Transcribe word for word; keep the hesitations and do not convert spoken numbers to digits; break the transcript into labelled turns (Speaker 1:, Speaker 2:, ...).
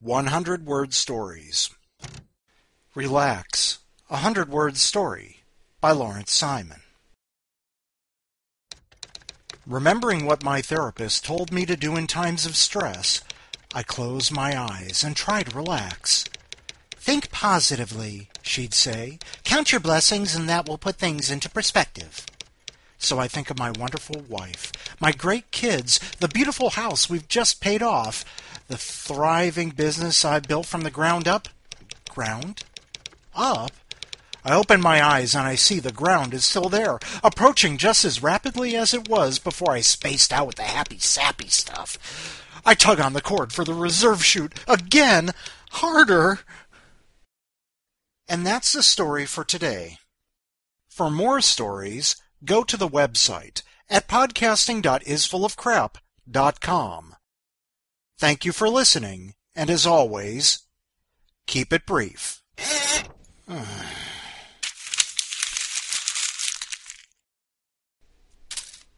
Speaker 1: hundred word stories. Relax. A hundred word story by Lawrence Simon. Remembering what my therapist told me to do in times of stress, I close my eyes and try to relax. Think positively, she'd say. Count your blessings and that will put things into perspective. So I think of my wonderful wife, my great kids, the beautiful house we've just paid off, the thriving business I've built from the ground up. Ground? Up? I open my eyes and I see the ground is still there, approaching just as rapidly as it was before I spaced out with the happy sappy stuff. I tug on the cord for the reserve chute again, harder. And that's the story for today. For more stories, go to the website at podcasting dot is full of crap dot com. Thank you for listening, and as always, keep it brief.